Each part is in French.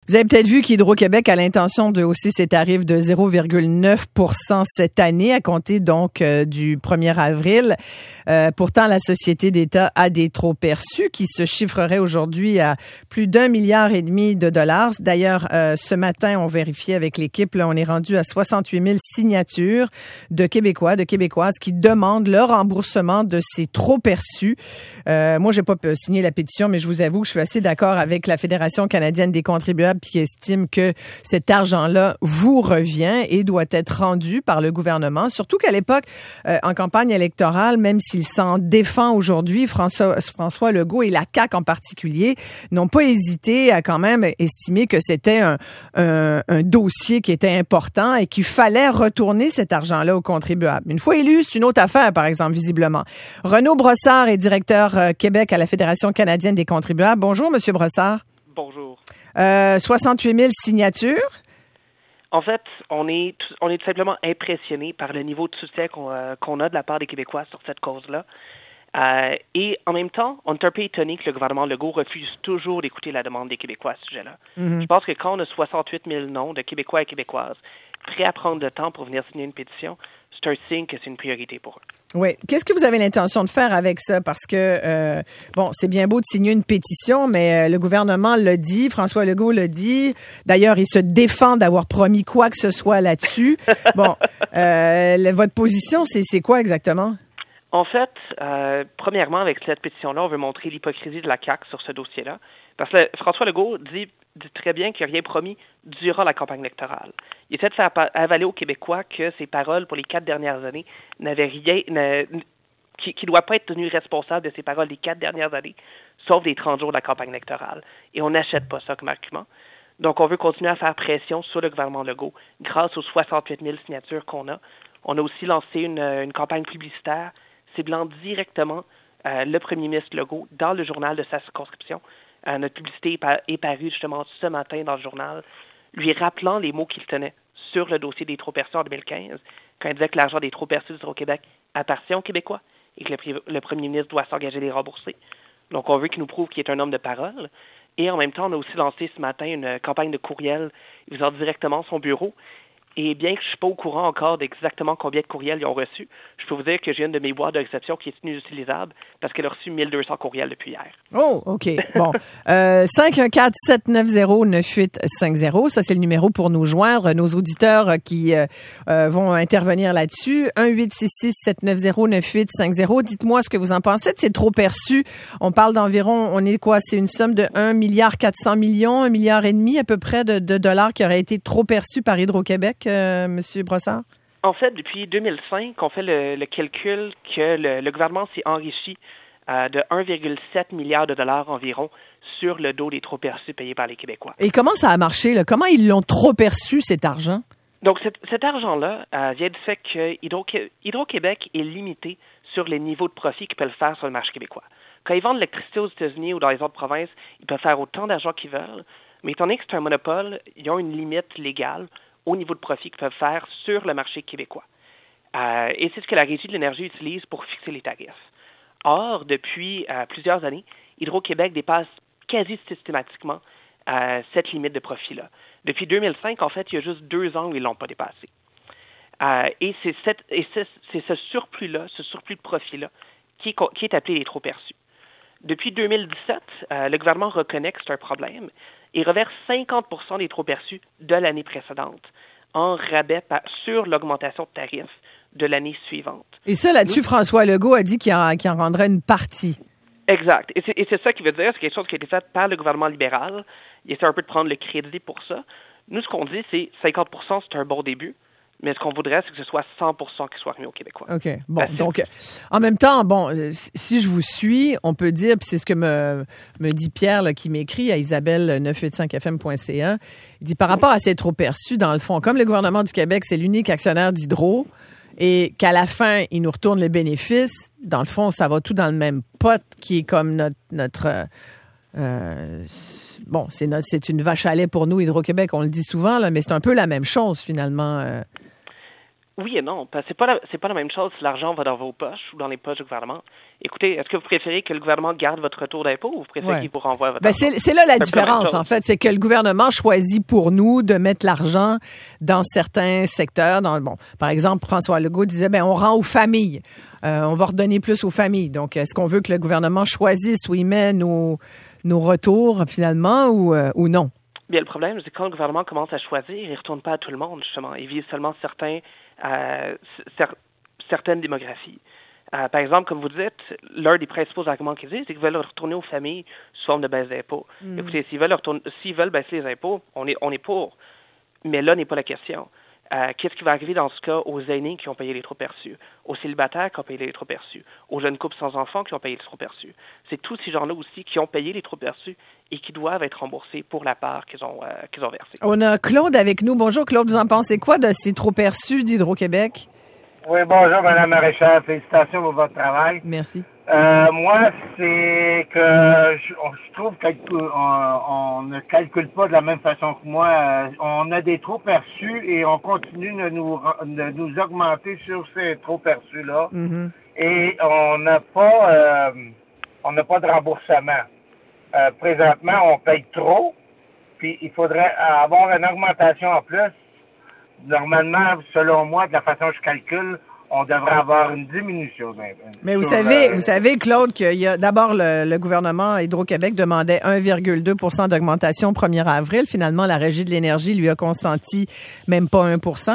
Vous avez peut-être vu qu'Hydro-Québec a l'intention de hausser ses tarifs de 0,9 % cette année, à compter donc du 1er avril. Pourtant, la Société d'État a des trop-perçus qui se chiffreraient aujourd'hui à plus d'1,5 milliard de dollars. D'ailleurs, ce matin, on vérifiait avec l'équipe, là, on est rendu à 68 000 signatures de Québécois, de Québécoises qui demandent le remboursement de ces trop-perçus. Moi, j'ai pas signé la pétition, mais je vous avoue que je suis assez d'accord avec la Fédération canadienne des contribuables qui estime que cet argent-là vous revient et doit être rendu par le gouvernement. Surtout qu'à l'époque, en campagne électorale, même s'il s'en défend aujourd'hui, François Legault et la CAQ en particulier n'ont pas hésité à quand même estimer que c'était un dossier qui était important et qu'il fallait retourner cet argent-là aux contribuables. Une fois élu, c'est une autre affaire, par exemple, visiblement. Renaud Brossard est directeur Québec à la Fédération canadienne des contribuables. Bonjour, Monsieur Brossard. Bonjour. 68 000 signatures. En fait, on est tout simplement impressionné par le niveau de soutien qu'on a de la part des Québécois sur cette cause-là. Et en même temps, on est un peu étonné que le gouvernement Legault refuse toujours d'écouter la demande des Québécois à ce sujet-là. Je pense que quand on a 68 000 noms de Québécois et Québécoises prêts à prendre le temps pour venir signer une pétition, c'est un signe que c'est une priorité pour eux. Oui. Qu'est-ce que vous avez l'intention de faire avec ça? Parce que, c'est bien beau de signer une pétition, mais le gouvernement l'a dit, François Legault l'a dit. D'ailleurs, il se défend d'avoir promis quoi que ce soit là-dessus. Votre position, c'est quoi exactement? En fait, premièrement, avec cette pétition-là, on veut montrer l'hypocrisie de la CAQ sur ce dossier-là. Parce que François Legault dit très bien qu'il n'a rien promis durant la campagne électorale. Il essaie de faire avaler aux Québécois que ses paroles pour les 4 dernières années n'avaient rien, qu'il ne doit pas être tenu responsable de ses paroles des 4 dernières années, sauf les 30 jours de la campagne électorale. Et on n'achète pas ça comme argument. Donc, on veut continuer à faire pression sur le gouvernement Legault grâce aux 68 000 signatures qu'on a. On a aussi lancé une campagne publicitaire ciblant directement le premier ministre Legault dans le journal de sa circonscription. Notre publicité est parue justement ce matin dans le journal, lui rappelant les mots qu'il tenait sur le dossier des trop-perçus en 2015, quand il disait que l'argent des trop-perçus d'Hydro-Québec appartient aux Québécois et que le premier ministre doit s'engager à les rembourser. Donc, on veut qu'il nous prouve qu'il est un homme de parole. Et en même temps, on a aussi lancé ce matin une campagne de courriel visant directement son bureau. Et bien que je ne suis pas au courant encore d'exactement combien de courriels ils ont reçus, je peux vous dire que j'ai une de mes boîtes de réception qui est inutilisable parce qu'elle a reçu 1200 courriels depuis hier. Oh, OK. Bon. 514-790-9850. Ça, c'est le numéro pour nous joindre. Nos auditeurs qui vont intervenir là-dessus. 1-866-790-9850. Dites-moi ce que vous en pensez de ces trop-perçus. On parle d'environ, on est quoi? C'est une somme de 1,4 milliard, 1,5 milliard à peu près de dollars qui auraient été trop perçus par Hydro-Québec. Monsieur Brossard? En fait, depuis 2005, on fait le calcul que le gouvernement s'est enrichi de 1,7 milliard de dollars environ sur le dos des trop-perçus payés par les Québécois. Et comment ça a marché, là? Comment ils l'ont trop perçu, cet argent? Donc, cet argent-là vient du fait que Hydro-Québec est limité sur les niveaux de profit qu'ils peuvent faire sur le marché québécois. Quand ils vendent l'électricité aux États-Unis ou dans les autres provinces, ils peuvent faire autant d'argent qu'ils veulent, mais étant donné que c'est un monopole, ils ont une limite légale au niveau de profit qu'ils peuvent faire sur le marché québécois. Et c'est ce que la Régie de l'énergie utilise pour fixer les tarifs. Or, depuis plusieurs années, Hydro-Québec dépasse quasi systématiquement cette limite de profit-là. Depuis 2005, en fait, il y a juste 2 ans où ils ne l'ont pas dépassé. Et c'est ce surplus-là, ce surplus de profit-là, qui est appelé les trop-perçus. Depuis 2017, le gouvernement reconnaît que c'est un problème et reverse 50% des trop-perçus de l'année précédente en rabais sur l'augmentation de tarifs de l'année suivante. Et ça, là-dessus, François Legault a dit qu'il en rendrait une partie. Exact. Et c'est ça qui veut dire, c'est quelque chose qui a été fait par le gouvernement libéral. Il essaie un peu de prendre le crédit pour ça. Nous, ce qu'on dit, c'est 50%, c'est un bon début. Mais ce qu'on voudrait, c'est que ce soit 100% qui soit remis aux Québécois. OK. Bon, donc, en même temps, si je vous suis, on peut dire, puis c'est ce que me dit Pierre là, qui m'écrit à isabelle985fm.ca, il dit par rapport à ces trop-perçus, dans le fond, comme le gouvernement du Québec, c'est l'unique actionnaire d'Hydro, et qu'à la fin, il nous retourne les bénéfices, dans le fond, ça va tout dans le même pot qui est comme notre c'est une vache à lait pour nous, Hydro-Québec, on le dit souvent, là, mais c'est un peu la même chose, finalement. Oui et non, parce que c'est pas la même chose si l'argent va dans vos poches ou dans les poches du gouvernement. Écoutez, est-ce que vous préférez que le gouvernement garde votre retour d'impôt ou vous préférez qu'il vous renvoie votre argent? C'est là la différence, en fait. C'est que le gouvernement choisit pour nous de mettre l'argent dans certains secteurs. Par exemple, François Legault disait, on rend aux familles. On va redonner plus aux familles. Donc, est-ce qu'on veut que le gouvernement choisisse où il met nos retours, finalement, ou non? Bien, le problème, c'est que quand le gouvernement commence à choisir, il ne retourne pas à tout le monde, justement. Il vise seulement certaines démographies. Par exemple, comme vous dites, l'un des principaux arguments qu'ils disent, c'est qu'ils veulent retourner aux familles sous forme de baisse d'impôts. Écoutez, s'ils veulent baisser les impôts, on est pour. Mais là n'est pas la question. Qu'est-ce qui va arriver dans ce cas aux aînés qui ont payé les trop perçus, aux célibataires qui ont payé les trop perçus, aux jeunes couples sans enfants qui ont payé les trop perçus? C'est tous ces gens-là aussi qui ont payé les trop perçus et qui doivent être remboursés pour la part qu'ils ont versée. On a Claude avec nous. Bonjour Claude, vous en pensez quoi de ces trop perçus d'Hydro-Québec? Oui, bonjour Mme Maréchal. Félicitations pour votre travail. Merci. Moi, c'est que je trouve qu'on ne calcule pas de la même façon que moi. On a des trop perçus et on continue de nous augmenter sur ces trop perçus-là. Mm-hmm. Et on n'a pas de remboursement. Présentement, on paye trop, puis il faudrait avoir une augmentation en plus. Normalement, selon moi, de la façon que je calcule, on devrait avoir une diminution. Mais vous savez, Claude, qu'il y a d'abord le gouvernement Hydro-Québec demandait 1,2 % d'augmentation au 1er avril. Finalement, la Régie de l'énergie lui a consenti même pas 1 %,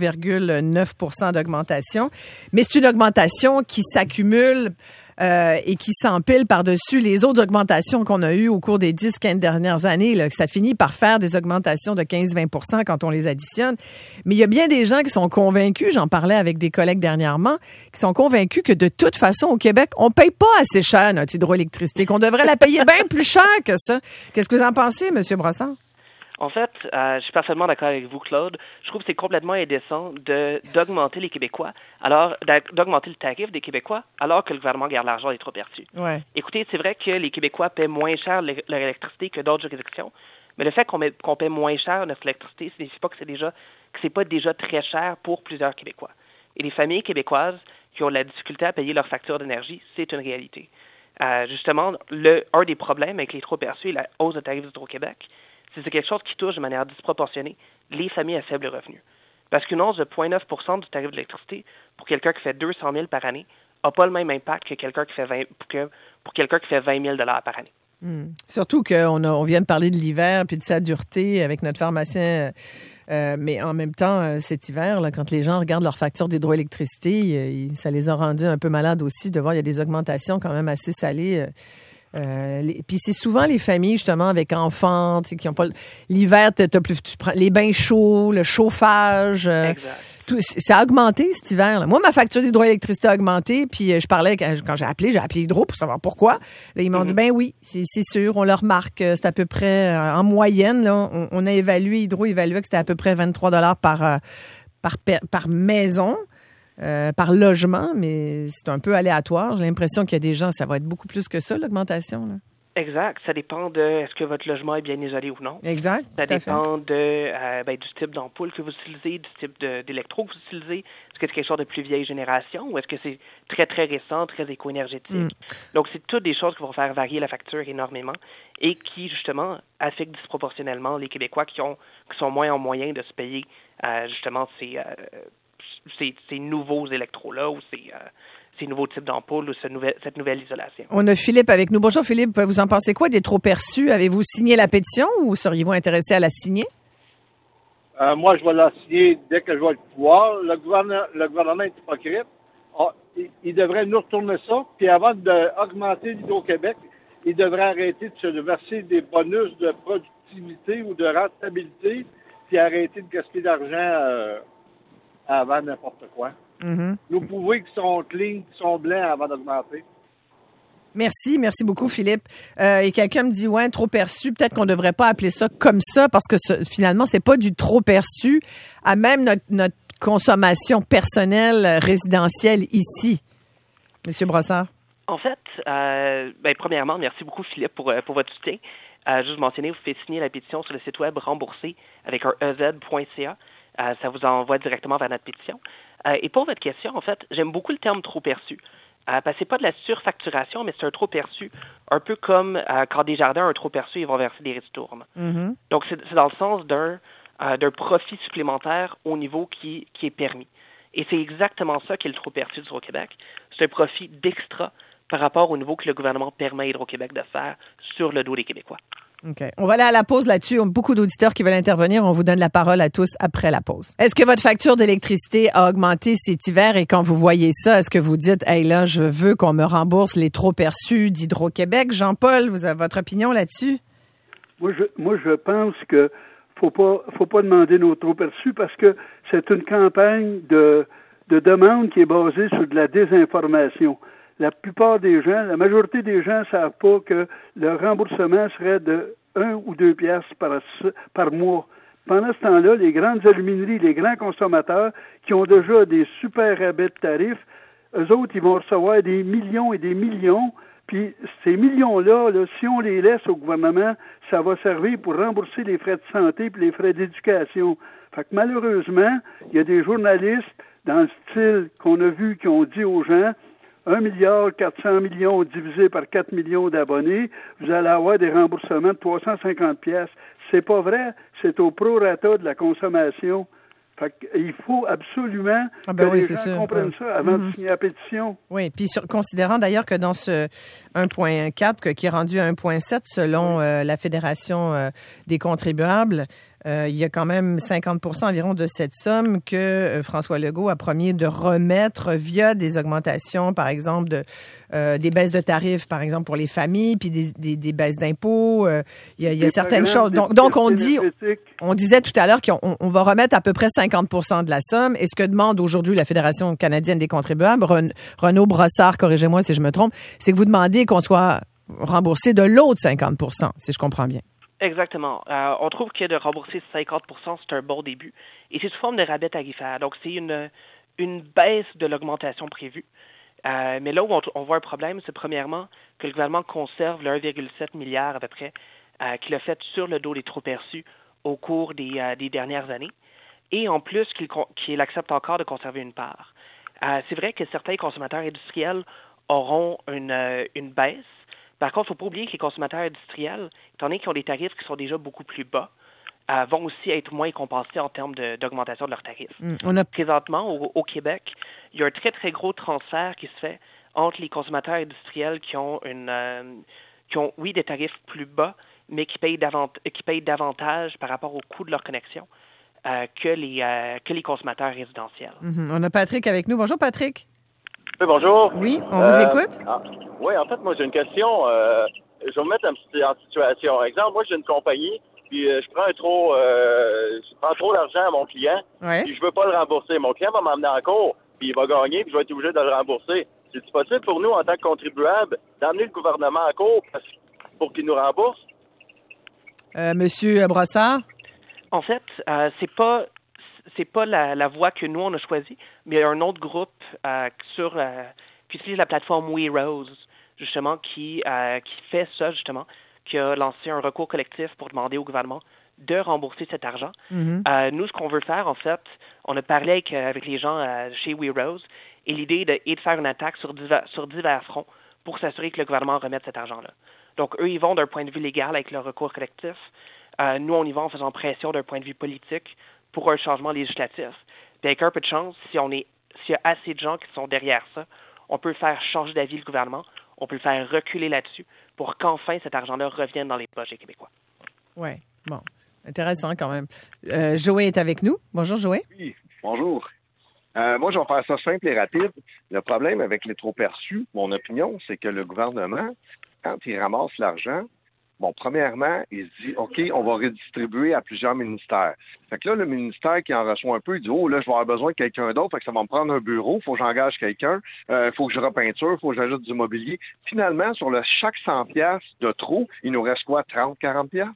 0,9 % d'augmentation. Mais c'est une augmentation qui s'accumule et qui s'empile par-dessus les autres augmentations qu'on a eues au cours des 10-15 dernières années. Là, que ça finit par faire des augmentations de 15-20 % quand on les additionne. Mais il y a bien des gens qui sont convaincus, j'en parlais avec des collègues dernièrement, qui sont convaincus que de toute façon, au Québec, on paye pas assez cher notre hydroélectricité, qu'on devrait la payer bien plus cher que ça. Qu'est-ce que vous en pensez, M. Brassard? En fait, je suis parfaitement d'accord avec vous, Claude. Je trouve que c'est complètement indécent d'augmenter les Québécois, d'augmenter le tarif des Québécois, alors que le gouvernement garde l'argent des trop perçus. Ouais. Écoutez, c'est vrai que les Québécois paient moins cher leur électricité que d'autres juridictions, mais le fait qu'on paie moins cher notre électricité, ça signifie pas que c'est pas déjà très cher pour plusieurs Québécois. Et les familles québécoises qui ont la difficulté à payer leur facture d'énergie, c'est une réalité. Justement, un des problèmes avec les trop perçus et la hausse de tarifs d'Hydro-Québec, c'est quelque chose qui touche de manière disproportionnée les familles à faible revenu. Parce qu'une hausse de 0,9 % du tarif de l'électricité pour quelqu'un qui fait 200 000 par année n'a pas le même impact que quelqu'un qui fait pour quelqu'un qui fait 20 000 par année. Surtout qu'on vient de parler de l'hiver puis de sa dureté avec notre pharmacien. Mais en même temps, cet hiver, là, quand les gens regardent leur facture d'hydroélectricité, ça les a rendus un peu malades aussi de voir il y a des augmentations quand même assez salées. Puis c'est souvent les familles justement avec enfants qui ont pas l'hiver, tu prends les bains chauds, le chauffage, tout, ça a augmenté cet hiver là. Moi ma facture d'hydroélectricité a augmenté, puis je parlais quand j'ai appelé Hydro pour savoir pourquoi. Là, ils m'ont dit oui, c'est sûr, on le remarque, c'est à peu près en moyenne là, on a Hydro évaluait que c'était à peu près 23 $ par maison. Par logement, mais c'est un peu aléatoire. J'ai l'impression qu'il y a des gens, ça va être beaucoup plus que ça, l'augmentation. Là. Exact. Ça dépend de est-ce que votre logement est bien isolé ou non. Exact. Ça dépend du type d'ampoule que vous utilisez, du type d'électro que vous utilisez. Est-ce que c'est quelque chose de plus vieille génération ou est-ce que c'est très, très récent, très éco-énergétique? Donc, c'est toutes des choses qui vont faire varier la facture énormément et qui, justement, affectent disproportionnellement les Québécois qui sont moins en moyen de se payer, justement, ces nouveaux électros-là ou ces nouveaux types d'ampoules ou cette nouvelle isolation. On a Philippe avec nous. Bonjour Philippe, vous en pensez quoi des trop perçus? Avez-vous signé la pétition ou seriez-vous intéressé à la signer? Moi, je vais la signer dès que je vais le pouvoir. Le gouvernement est hypocrite. Il devrait nous retourner ça. Puis avant d'augmenter l'Hydro-Québec, il devrait arrêter de se verser des bonus de productivité ou de rentabilité puis arrêter de gaspiller d'argent avant n'importe quoi. Nous prouver qu'ils sont clean, qu'ils sont blancs avant d'augmenter. Merci beaucoup Philippe. Et quelqu'un me dit trop perçu, peut-être qu'on ne devrait pas appeler ça comme ça parce que finalement c'est pas du trop perçu à même notre consommation personnelle résidentielle ici. Monsieur Brassard. En fait, premièrement, merci beaucoup Philippe pour votre soutien. Juste mentionner, vous faites signer la pétition sur le site web remboursé avec un ez.ca. ça vous envoie directement vers notre pétition. Et pour votre question, en fait, j'aime beaucoup le terme trop perçu. Parce que c'est pas de la surfacturation, mais c'est un trop perçu, un peu comme quand Desjardins ont un trop perçu, ils vont verser des ristournes. Mm-hmm. Donc, c'est dans le sens d'un profit supplémentaire au niveau qui est permis. Et c'est exactement ça qui est le trop perçu d'Hydro-Québec. C'est un profit d'extra par rapport au niveau que le gouvernement permet à Hydro-Québec de faire sur le dos des Québécois. OK. On va aller à la pause là-dessus. On a beaucoup d'auditeurs qui veulent intervenir. On vous donne la parole à tous après la pause. Est-ce que votre facture d'électricité a augmenté cet hiver et quand vous voyez ça, est-ce que vous dites, hey là, je veux qu'on me rembourse les trop perçus d'Hydro-Québec? Jean-Paul, vous avez votre opinion là-dessus? Moi, je pense que faut pas demander nos trop perçus parce que c'est une campagne de demande qui est basée sur de la désinformation. La plupart des gens, la majorité des gens ne savent pas que le remboursement serait de 1 ou 2 piastres par mois. Pendant ce temps-là, les grandes alumineries, les grands consommateurs qui ont déjà des super rabais de tarifs, eux autres, ils vont recevoir des millions et des millions. Puis ces millions-là, si on les laisse au gouvernement, ça va servir pour rembourser les frais de santé et les frais d'éducation. Fait que malheureusement, il y a des journalistes dans le style qu'on a vu qui ont dit aux gens 1,4 milliard divisé par 4 millions d'abonnés, vous allez avoir des remboursements de 350 piastres. C'est pas vrai, c'est au prorata de la consommation. Fait qu'il faut absolument que les gens comprennent ça avant de signer la pétition. Oui, puis considérant d'ailleurs que dans ce 1,4 qui est rendu à 1,7 selon la Fédération des contribuables, il y a quand même 50% environ de cette somme que François Legault a promis de remettre via des augmentations, par exemple, des baisses de tarifs, par exemple, pour les familles, puis des baisses d'impôts. Il y a certaines choses. Donc on disait tout à l'heure qu'on va remettre à peu près 50% de la somme. Et ce que demande aujourd'hui la Fédération canadienne des contribuables, Renaud Brossard, corrigez-moi si je me trompe, c'est que vous demandez qu'on soit remboursé de l'autre 50%, si je comprends bien. Exactement. On trouve que de rembourser 50%, c'est un bon début. Et c'est sous forme de rabais tarifaire. Donc, c'est une baisse de l'augmentation prévue. Mais là où on voit un problème, c'est premièrement que le gouvernement conserve le 1,7 milliard à peu près qu'il a fait sur le dos des trop perçus au cours des dernières années. Et en plus, qu'il accepte encore de conserver une part. C'est vrai que certains consommateurs industriels auront une baisse. Par contre, il ne faut pas oublier que les consommateurs industriels, étant donné qu'ils ont des tarifs qui sont déjà beaucoup plus bas, vont aussi être moins compensés en termes d'augmentation de leurs tarifs. Présentement, au Québec, il y a un très, très gros transfert qui se fait entre les consommateurs industriels qui ont des tarifs plus bas, mais qui payent davantage par rapport au coût de leur connexion que les consommateurs résidentiels. On a Patrick avec nous. Bonjour, Patrick. Oui, bonjour. Oui, on vous écoute. Oui, en fait, moi, j'ai une question. Je vais vous mettre en situation. Exemple, moi, j'ai une compagnie, puis je prends trop d'argent à mon client, puis je veux pas le rembourser. Mon client va m'emmener en cours, puis il va gagner, puis je vais être obligé de le rembourser. C'est possible pour nous, en tant que contribuables, d'emmener le gouvernement en cours pour qu'il nous rembourse? Monsieur Brossard? En fait, c'est pas la voie que nous, on a choisie, mais il y a un autre groupe qui utilise la plateforme We Rose, justement, qui fait ça, justement, qui a lancé un recours collectif pour demander au gouvernement de rembourser cet argent. Nous, ce qu'on veut faire, en fait, on a parlé avec les gens chez We Rose, et l'idée est de faire une attaque sur divers fronts pour s'assurer que le gouvernement remette cet argent-là. Donc, eux, ils vont d'un point de vue légal avec leur recours collectif. Nous, on y va en faisant pression d'un point de vue politique pour un changement législatif. Puis avec un peu de chance, s'il y a assez de gens qui sont derrière ça, on peut faire changer d'avis le gouvernement, on peut le faire reculer là-dessus pour qu'enfin cet argent-là revienne dans les poches des Québécois. Oui, bon. Intéressant quand même. Joël est avec nous. Bonjour, Joël. Oui, bonjour. Moi, je vais faire ça simple et rapide. Le problème avec les trop-perçus, mon opinion, c'est que le gouvernement, quand il ramasse l'argent, bon, premièrement, il se dit, OK, on va redistribuer à plusieurs ministères. Fait que là, le ministère qui en reçoit un peu, il dit, oh, là, je vais avoir besoin de quelqu'un d'autre, fait que ça va me prendre un bureau, il faut que j'engage quelqu'un, il faut que je repeinture, il faut que j'ajoute du mobilier. Finalement, sur chaque 100 piastres de trop, il nous reste quoi, 30, 40 piastres?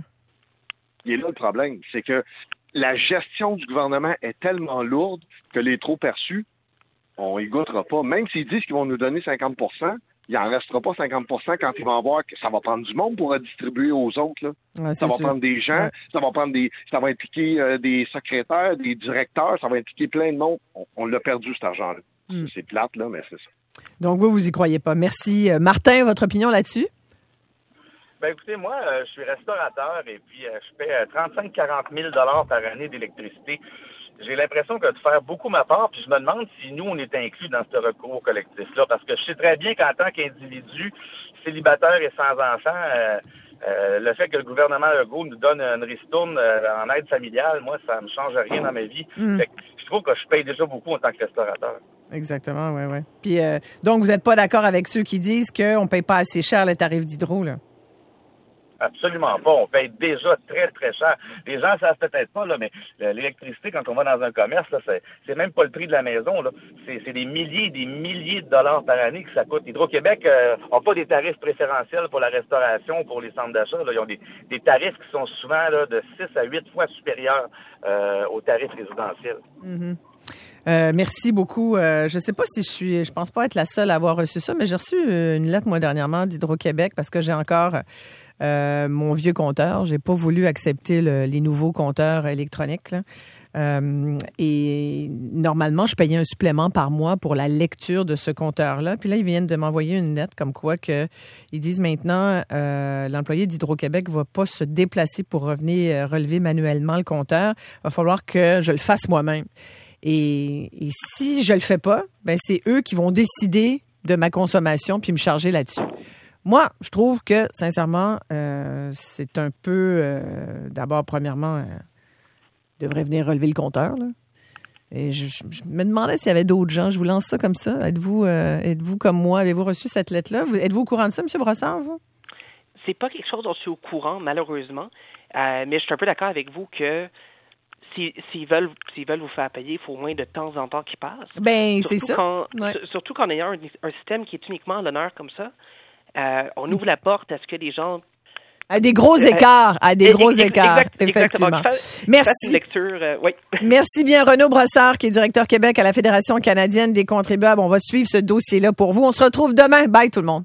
Il est là le problème, c'est que la gestion du gouvernement est tellement lourde que les trop perçus, on y goûtera pas. Même s'ils disent qu'ils vont nous donner 50%, il en restera pas 50% quand ils vont voir que ça va prendre du monde pour redistribuer aux autres. Là. Ouais, ça va prendre des gens, ça va impliquer des secrétaires, des directeurs, ça va impliquer plein de monde. On l'a perdu, cet argent-là. C'est plate, là, mais c'est ça. Donc, vous y croyez pas. Merci. Martin, votre opinion là-dessus? Ben écoutez, moi, je suis restaurateur et puis je paie 35-40 000 par année d'électricité. J'ai l'impression que de faire beaucoup ma part, puis je me demande si nous, on est inclus dans ce recours collectif-là, parce que je sais très bien qu'en tant qu'individu célibataire et sans enfant, le fait que le gouvernement Legault nous donne une ristourne en aide familiale, moi, ça me change rien dans ma vie. Fait que je trouve que je paye déjà beaucoup en tant que restaurateur. Exactement, oui. Puis, donc, vous n'êtes pas d'accord avec ceux qui disent qu'on ne paye pas assez cher les tarifs d'hydro, là? Absolument pas. On paye déjà très, très cher. Les gens ne savent peut-être pas, là, mais l'électricité, quand on va dans un commerce, là, c'est même pas le prix de la maison. Là. C'est des milliers et des milliers de dollars par année que ça coûte. Hydro-Québec n'a pas des tarifs préférentiels pour la restauration, pour les centres d'achat. Là. Ils ont des tarifs qui sont souvent là, de 6 à 8 fois supérieurs aux tarifs résidentiels. Mm-hmm. Merci beaucoup. Je sais pas si je pense pas être la seule à avoir reçu ça, mais j'ai reçu une lettre, moi, dernièrement, d'Hydro-Québec parce que j'ai encore mon vieux compteur. J'ai pas voulu accepter les nouveaux compteurs électroniques, là. Et normalement, je payais un supplément par mois pour la lecture de ce compteur-là. Puis là, ils viennent de m'envoyer une lettre comme quoi que ils disent maintenant l'employé d'Hydro-Québec va pas se déplacer pour revenir relever manuellement le compteur. Il va falloir que je le fasse moi-même. Et si je le fais pas, ben c'est eux qui vont décider de ma consommation puis me charger là-dessus. Moi, je trouve que, sincèrement, c'est un peu... d'abord, premièrement, devrait venir relever le compteur, là. Et je me demandais s'il y avait d'autres gens. Je vous lance ça comme ça. Êtes-vous comme moi? Avez-vous reçu cette lettre-là? Êtes-vous au courant de ça, M. Brossard, vous? C'est pas quelque chose dont je suis au courant, malheureusement. Mais je suis un peu d'accord avec vous que s'ils veulent vous faire payer, il faut au moins de temps en temps qu'ils passent. Ben, c'est ça. Surtout qu'en ayant un système qui est uniquement à l'honneur comme ça, on ouvre la porte à ce que les gens... À des gros écarts, effectivement. Merci. Une lecture, oui. Merci bien, Renaud Brossard, qui est directeur Québec à la Fédération canadienne des contribuables. On va suivre ce dossier-là pour vous. On se retrouve demain. Bye tout le monde.